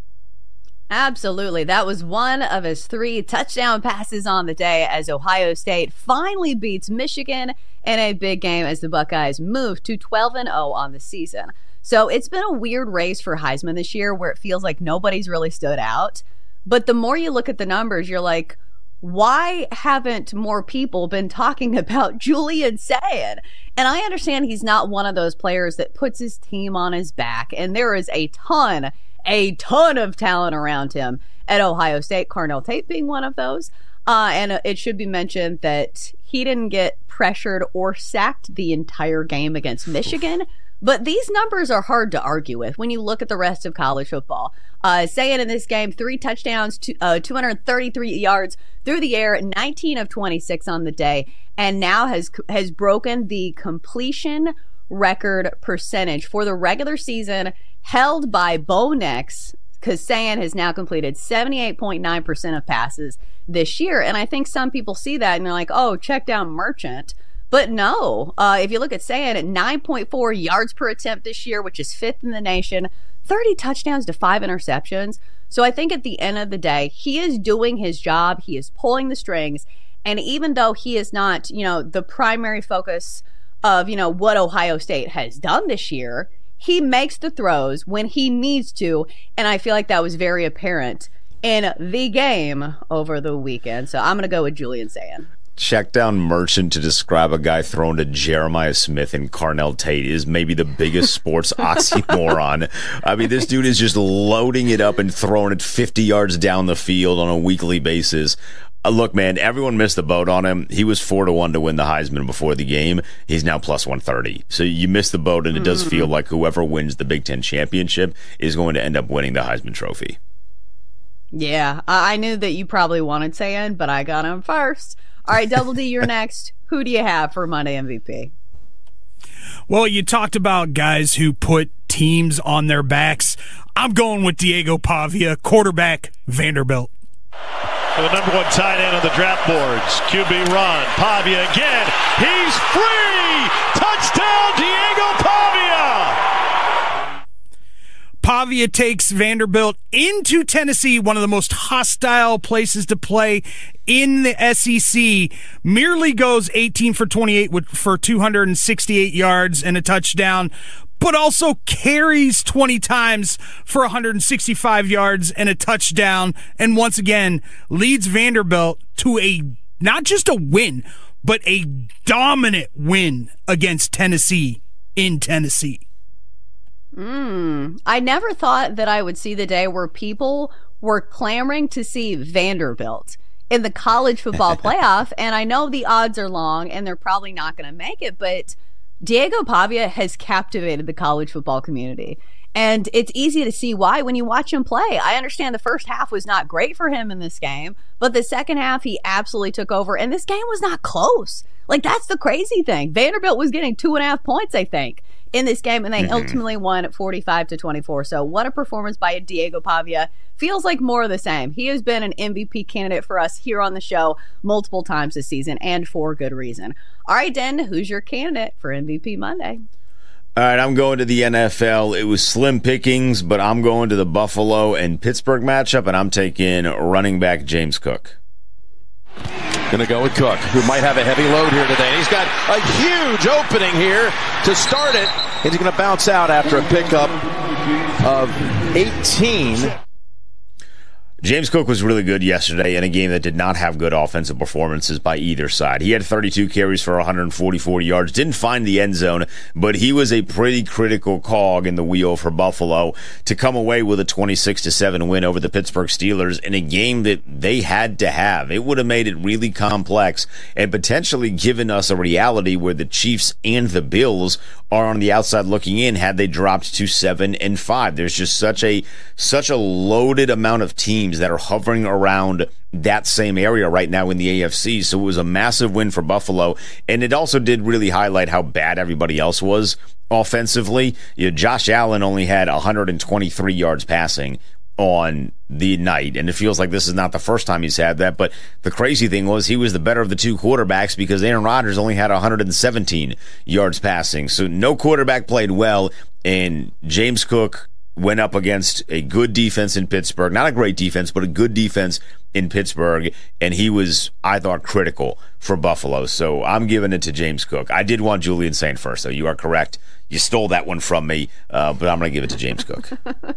Absolutely. That was one of his three touchdown passes on the day as Ohio State finally beats Michigan in a big game as the Buckeyes move to twelve and oh on the season. So it's been a weird race for Heisman this year where it feels like nobody's really stood out. But the more you look at the numbers, you're like, why haven't more people been talking about Julian Sayin? And I understand he's not one of those players that puts his team on his back. And there is a ton, a ton of talent around him at Ohio State, Carnell Tate being one of those. Uh, and it should be mentioned that he didn't get pressured or sacked the entire game against Michigan. But these numbers are hard to argue with when you look at the rest of college football. Uh, Sayin in this game, three touchdowns, two, uh, two hundred thirty-three yards through the air, nineteen of twenty-six on the day, and now has has broken the completion record percentage for the regular season held by Bo Nix, because Sayin has now completed seventy-eight point nine percent of passes this year. And I think some people see that and they're like, oh, check down Merchant. But no, uh, if you look at Sayin at nine point four yards per attempt this year, which is fifth in the nation, thirty touchdowns to five interceptions. So I think at the end of the day, he is doing his job. He is pulling the strings. And even though he is not, you know, the primary focus of, you know, what Ohio State has done this year, he makes the throws when he needs to. And I feel like that was very apparent in the game over the weekend. So I'm going to go with Julian Sayin. Check down Merchant to describe a guy thrown to Jeremiah Smith and Carnell Tate is maybe the biggest sports oxymoron. I mean, this dude is just loading it up and throwing it fifty yards down the field on a weekly basis. Uh, look, man, everyone missed the boat on him. He was four to one to win the Heisman before the game. He's now plus one thirty. So you missed the boat, and it does feel like whoever wins the Big Ten championship is going to end up winning the Heisman Trophy. Yeah, I knew that you probably wanted Sayin, but I got him first. All right, Double D, you're next. Who do you have for Monday M V P? Well, you talked about guys who put teams on their backs. I'm going with Diego Pavia, quarterback, Vanderbilt. For the number one tight end on the draft boards, Q B run. Pavia again. He's free! Touchdown, Diego Pavia! Pavia takes Vanderbilt into Tennessee, one of the most hostile places to play in the S E C. Merely goes eighteen for twenty-eight with, for two hundred sixty-eight yards and a touchdown, but also carries twenty times for one hundred sixty-five yards and a touchdown, and once again leads Vanderbilt to a not just a win, but a dominant win against Tennessee in Tennessee. Mm, I never thought that I would see the day where people were clamoring to see Vanderbilt in the college football playoff, and I know the odds are long and they're probably not going to make it, but Diego Pavia has captivated the college football community. And it's easy to see why when you watch him play. I understand the first half was not great for him in this game, but the second half he absolutely took over, and this game was not close. Like, that's the crazy thing. Vanderbilt was getting two and a half points, I think, in this game, and they Mm-hmm. ultimately won at forty-five to twenty-four. So what a performance by Diego Pavia. Feels like more of the same. He has been an M V P candidate for us here on the show multiple times this season, and for good reason. All right, Den, who's your candidate for M V P Monday? All right, I'm going to the N F L. It was slim pickings, but I'm going to the Buffalo and Pittsburgh matchup, and I'm taking running back James Cook. Going to go with Cook, who might have a heavy load here today. He's got a huge opening here to start it. He's going to bounce out after a pickup of eighteen. James Cook was really good yesterday in a game that did not have good offensive performances by either side. He had thirty-two carries for one hundred forty-four yards, didn't find the end zone, but he was a pretty critical cog in the wheel for Buffalo to come away with a twenty-six to seven win over the Pittsburgh Steelers in a game that they had to have. It would have made it really complex and potentially given us a reality where the Chiefs and the Bills are on the outside looking in had they dropped to seven and five. There's just such a such a loaded amount of teams that are hovering around that same area right now in the A F C. So it was a massive win for Buffalo, and it also did really highlight how bad everybody else was offensively. You know, Josh Allen only had one hundred twenty-three yards passing on the night, and it feels like this is not the first time he's had that, but the crazy thing was he was the better of the two quarterbacks because Aaron Rodgers only had one hundred seventeen yards passing. So no quarterback played well, and James Cook went up against a good defense in Pittsburgh. Not a great defense, but a good defense in Pittsburgh, and he was, I thought, critical for Buffalo. So I'm giving it to James Cook. I did want Julian Saint first, though. You are correct. You stole that one from me, uh, but I'm going to give it to James Cook.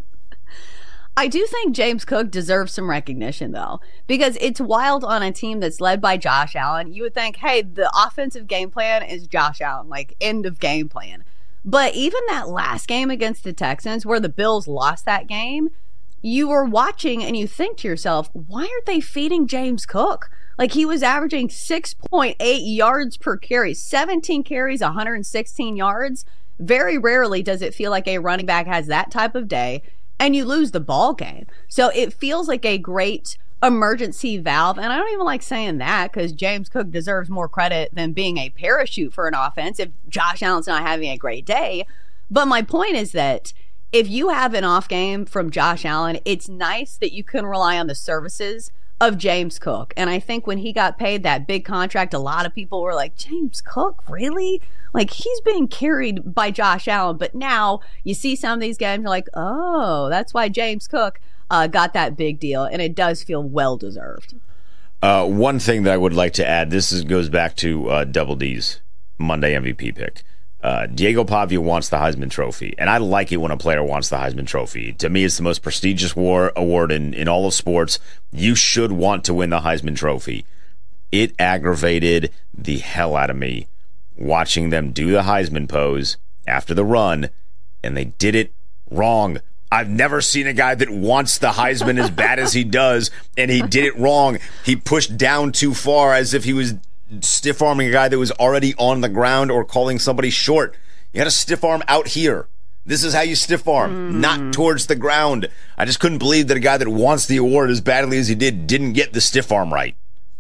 I do think James Cook deserves some recognition, though, because it's wild on a team that's led by Josh Allen. You would think, hey, the offensive game plan is Josh Allen, like end of game plan. But even that last game against the Texans where the Bills lost that game, you were watching and you think to yourself, why aren't they feeding James Cook? Like, he was averaging six point eight yards per carry, seventeen carries, one hundred sixteen yards. Very rarely does it feel like a running back has that type of day and you lose the ball game. So it feels like a great emergency valve, and I don't even like saying that because James Cook deserves more credit than being a parachute for an offense if Josh Allen's not having a great day. But my point is that if you have an off game from Josh Allen, it's nice that you can rely on the services of James Cook. And I think when he got paid that big contract, a lot of people were like, James Cook, really? Like, he's being carried by Josh Allen. But now you see some of these games, you're like, oh, that's why James Cook Uh, got that big deal, and it does feel well-deserved. Uh, one thing that I would like to add, this is, goes back to uh, Double D's Monday M V P pick. Uh, Diego Pavia wants the Heisman Trophy, and I like it when a player wants the Heisman Trophy. To me, it's the most prestigious war, award in, in all of sports. You should want to win the Heisman Trophy. It aggravated the hell out of me watching them do the Heisman pose after the run, and they did it wrong. I've never seen a guy that wants the Heisman as bad as he does, and he did it wrong. He pushed down too far as if he was stiff-arming a guy that was already on the ground or calling somebody short. You had to stiff arm out here. This is how you stiff arm, mm. not towards the ground. I just couldn't believe that a guy that wants the award as badly as he did didn't get the stiff arm right.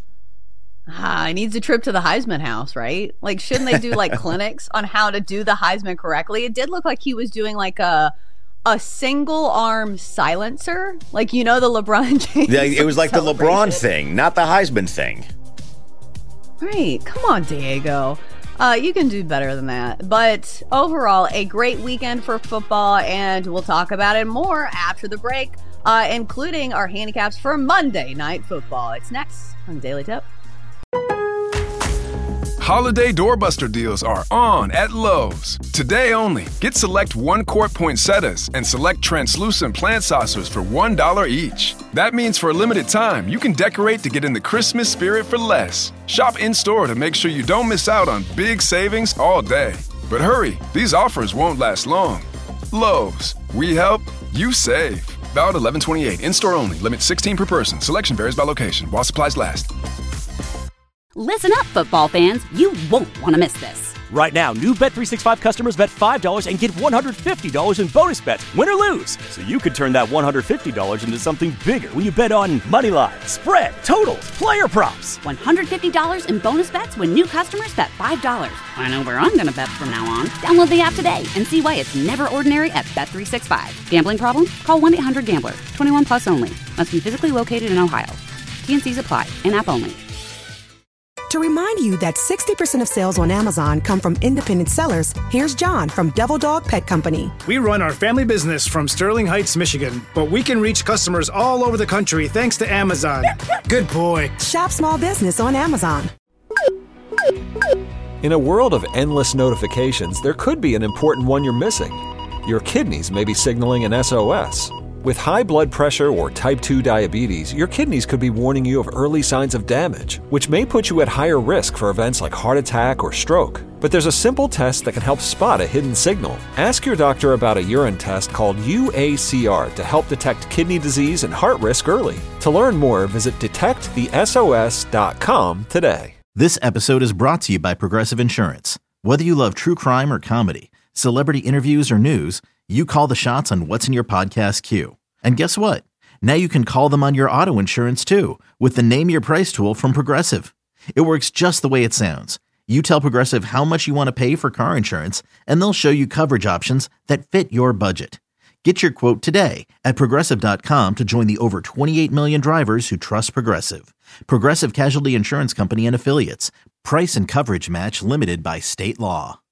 Ah, he needs a trip to the Heisman house, right? Like, shouldn't they do, like, clinics on how to do the Heisman correctly? It did look like he was doing, like, a... a single arm silencer, like, you know, the LeBron James. Yeah, it was like the LeBron thing, not the Heisman thing. Right, come on, Diego. Uh, you can do better than that. But overall, a great weekend for football, and we'll talk about it more after the break, uh, including our handicaps for Monday Night Football. It's next on Daily Tip. Holiday doorbuster deals are on at Lowe's. Today only, get select one-quart poinsettias and select translucent plant saucers for one dollar each. That means for a limited time, you can decorate to get in the Christmas spirit for less. Shop in-store to make sure you don't miss out on big savings all day. But hurry, these offers won't last long. Lowe's, we help, you save. Valid eleven twenty-eight, in-store only, limit sixteen per person. Selection varies by location, while supplies last. Listen up, football fans. You won't want to miss this. Right now, new Bet three sixty-five customers bet five dollars and get one hundred fifty dollars in bonus bets, win or lose. So you could turn that one hundred fifty dollars into something bigger when you bet on money lines, spread, totals, player props. one hundred fifty dollars in bonus bets when new customers bet five dollars. I know where I'm going to bet from now on. Download the app today and see why it's never ordinary at Bet three sixty-five. Gambling problem? Call one eight hundred gambler. twenty-one plus only. Must be physically located in Ohio. T N Cs apply. In-app only. To remind you that sixty percent of sales on Amazon come from independent sellers, here's John from Devil Dog Pet Company. We run our family business from Sterling Heights, Michigan, but we can reach customers all over the country thanks to Amazon. Good boy. Shop small business on Amazon. In a world of endless notifications, there could be an important one you're missing. Your kidneys may be signaling an S O S. With high blood pressure or type two diabetes, your kidneys could be warning you of early signs of damage, which may put you at higher risk for events like heart attack or stroke. But there's a simple test that can help spot a hidden signal. Ask your doctor about a urine test called U A C R to help detect kidney disease and heart risk early. To learn more, visit detect the S O S dot com today. This episode is brought to you by Progressive Insurance. Whether you love true crime or comedy, celebrity interviews or news, you call the shots on what's in your podcast queue. And guess what? Now you can call them on your auto insurance too with the Name Your Price tool from Progressive. It works just the way it sounds. You tell Progressive how much you want to pay for car insurance, and they'll show you coverage options that fit your budget. Get your quote today at Progressive dot com to join the over twenty-eight million drivers who trust Progressive. Progressive Casualty Insurance Company and Affiliates. Price and coverage match limited by state law.